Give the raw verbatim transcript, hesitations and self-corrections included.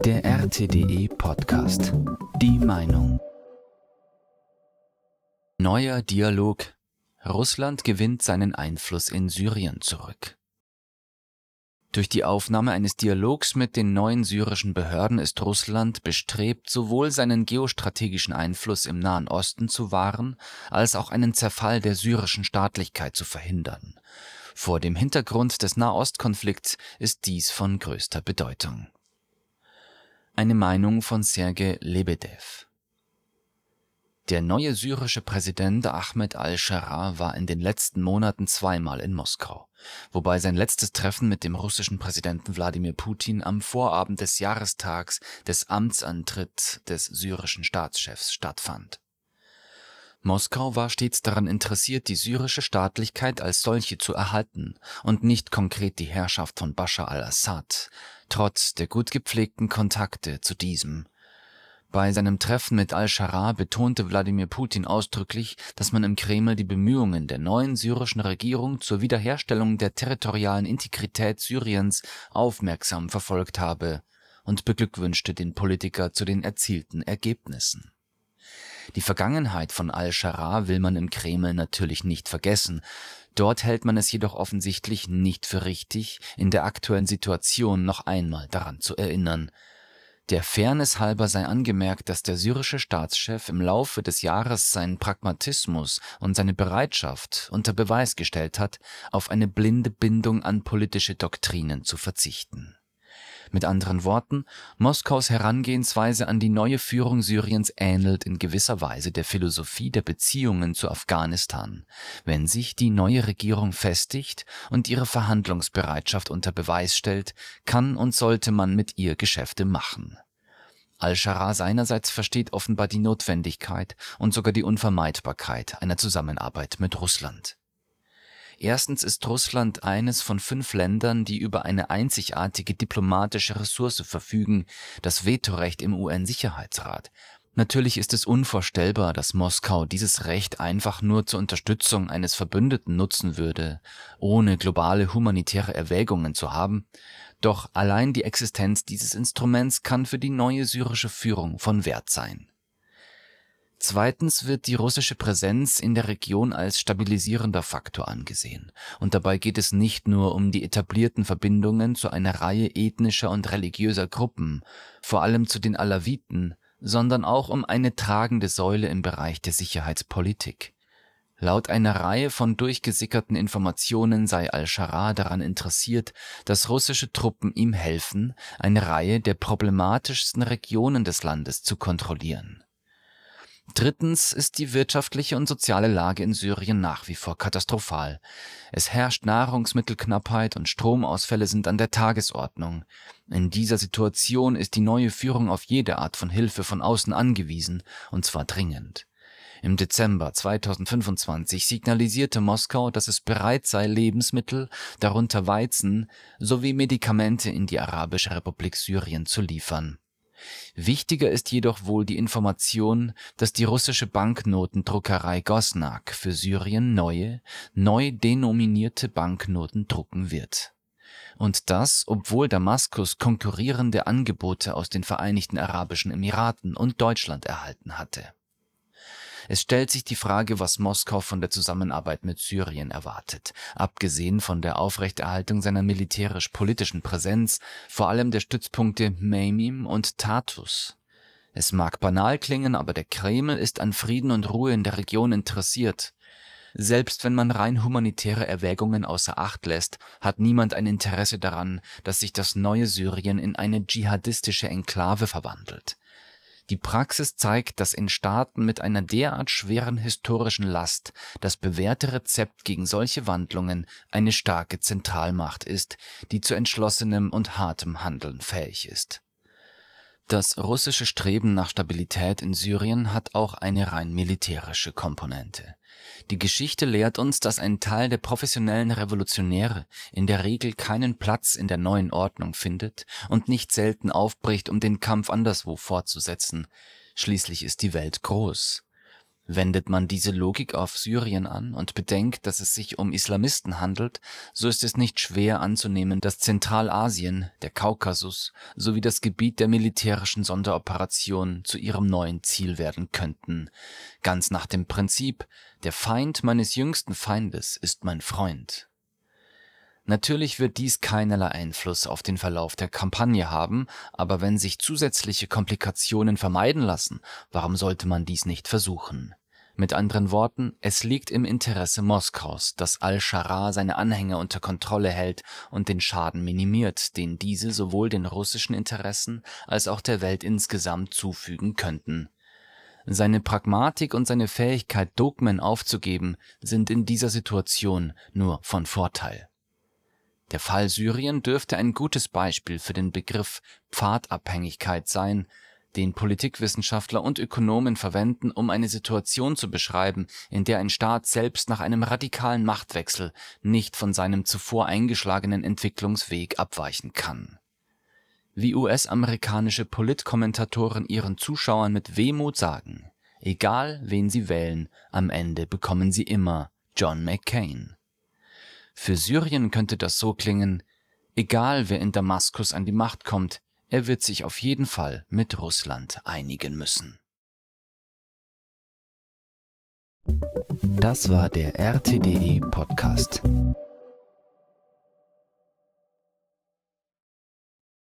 Der R T D E-Podcast. Die Meinung. Neuer Dialog. Russland gewinnt seinen Einfluss in Syrien zurück. Durch die Aufnahme eines Dialogs mit den neuen syrischen Behörden ist Russland bestrebt, sowohl seinen geostrategischen Einfluss im Nahen Osten zu wahren, als auch einen Zerfall der syrischen Staatlichkeit zu verhindern. Vor dem Hintergrund des Nahostkonflikts ist dies von größter Bedeutung. Eine Meinung von Sergej Lebedew. Der neue syrische Präsident Ahmed al-Sharaa war in den letzten Monaten zweimal in Moskau, wobei sein letztes Treffen mit dem russischen Präsidenten Wladimir Putin am Vorabend des Jahrestags des Amtsantritts des syrischen Staatschefs stattfand. Moskau war stets daran interessiert, die syrische Staatlichkeit als solche zu erhalten und nicht konkret die Herrschaft von Bashar al-Assad, trotz der gut gepflegten Kontakte zu diesem. Bei seinem Treffen mit al-Sharaa betonte Wladimir Putin ausdrücklich, dass man im Kreml die Bemühungen der neuen syrischen Regierung zur Wiederherstellung der territorialen Integrität Syriens aufmerksam verfolgt habe und beglückwünschte den Politiker zu den erzielten Ergebnissen. Die Vergangenheit von al-Sharaa will man im Kreml natürlich nicht vergessen. Dort hält man es jedoch offensichtlich nicht für richtig, in der aktuellen Situation noch einmal daran zu erinnern. Der Fairness halber sei angemerkt, dass der syrische Staatschef im Laufe des Jahres seinen Pragmatismus und seine Bereitschaft unter Beweis gestellt hat, auf eine blinde Bindung an politische Doktrinen zu verzichten. Mit anderen Worten, Moskaus Herangehensweise an die neue Führung Syriens ähnelt in gewisser Weise der Philosophie der Beziehungen zu Afghanistan, wenn sich die neue Regierung festigt und ihre Verhandlungsbereitschaft unter Beweis stellt, kann und sollte man mit ihr Geschäfte machen. Al-Sharaa seinerseits versteht offenbar die Notwendigkeit und sogar die Unvermeidbarkeit einer Zusammenarbeit mit Russland. Erstens ist Russland eines von fünf Ländern, die über eine einzigartige diplomatische Ressource verfügen, das Vetorecht im U N-Sicherheitsrat. Natürlich ist es unvorstellbar, dass Moskau dieses Recht einfach nur zur Unterstützung eines Verbündeten nutzen würde, ohne globale humanitäre Erwägungen zu haben. Doch allein die Existenz dieses Instruments kann für die neue syrische Führung von Wert sein. Zweitens wird die russische Präsenz in der Region als stabilisierender Faktor angesehen. Und dabei geht es nicht nur um die etablierten Verbindungen zu einer Reihe ethnischer und religiöser Gruppen, vor allem zu den Alawiten, sondern auch um eine tragende Säule im Bereich der Sicherheitspolitik. Laut einer Reihe von durchgesickerten Informationen sei al-Sharaa daran interessiert, dass russische Truppen ihm helfen, eine Reihe der problematischsten Regionen des Landes zu kontrollieren. Drittens ist die wirtschaftliche und soziale Lage in Syrien nach wie vor katastrophal. Es herrscht Nahrungsmittelknappheit und Stromausfälle sind an der Tagesordnung. In dieser Situation ist die neue Führung auf jede Art von Hilfe von außen angewiesen, und zwar dringend. Im Dezember zweitausendfünfundzwanzig signalisierte Moskau, dass es bereit sei, Lebensmittel, darunter Weizen, sowie Medikamente in die Arabische Republik Syrien zu liefern. Wichtiger ist jedoch wohl die Information, dass die russische Banknotendruckerei Gosnag für Syrien neue, neu denominierte Banknoten drucken wird. Und das, obwohl Damaskus konkurrierende Angebote aus den Vereinigten Arabischen Emiraten und Deutschland erhalten hatte. Es stellt sich die Frage, was Moskau von der Zusammenarbeit mit Syrien erwartet, abgesehen von der Aufrechterhaltung seiner militärisch-politischen Präsenz, vor allem der Stützpunkte Meimim und Tartus. Es mag banal klingen, aber der Kreml ist an Frieden und Ruhe in der Region interessiert. Selbst wenn man rein humanitäre Erwägungen außer Acht lässt, hat niemand ein Interesse daran, dass sich das neue Syrien in eine dschihadistische Enklave verwandelt. Die Praxis zeigt, dass in Staaten mit einer derart schweren historischen Last das bewährte Rezept gegen solche Wandlungen eine starke Zentralmacht ist, die zu entschlossenem und hartem Handeln fähig ist. Das russische Streben nach Stabilität in Syrien hat auch eine rein militärische Komponente. Die Geschichte lehrt uns, dass ein Teil der professionellen Revolutionäre in der Regel keinen Platz in der neuen Ordnung findet und nicht selten aufbricht, um den Kampf anderswo fortzusetzen. Schließlich ist die Welt groß. Wendet man diese Logik auf Syrien an und bedenkt, dass es sich um Islamisten handelt, so ist es nicht schwer anzunehmen, dass Zentralasien, der Kaukasus sowie das Gebiet der militärischen Sonderoperation zu ihrem neuen Ziel werden könnten. Ganz nach dem Prinzip: Der Feind meines jüngsten Feindes ist mein Freund. Natürlich wird dies keinerlei Einfluss auf den Verlauf der Kampagne haben, aber wenn sich zusätzliche Komplikationen vermeiden lassen, warum sollte man dies nicht versuchen? Mit anderen Worten, es liegt im Interesse Moskaus, dass al-Schara seine Anhänger unter Kontrolle hält und den Schaden minimiert, den diese sowohl den russischen Interessen als auch der Welt insgesamt zufügen könnten. Seine Pragmatik und seine Fähigkeit, Dogmen aufzugeben, sind in dieser Situation nur von Vorteil. Der Fall Syrien dürfte ein gutes Beispiel für den Begriff Pfadabhängigkeit sein, den Politikwissenschaftler und Ökonomen verwenden, um eine Situation zu beschreiben, in der ein Staat selbst nach einem radikalen Machtwechsel nicht von seinem zuvor eingeschlagenen Entwicklungsweg abweichen kann. Wie U S-amerikanische Politkommentatoren ihren Zuschauern mit Wehmut sagen: Egal, wen sie wählen, am Ende bekommen sie immer John McCain. Für Syrien könnte das so klingen: Egal, wer in Damaskus an die Macht kommt, er wird sich auf jeden Fall mit Russland einigen müssen. Das war der R T D E Podcast.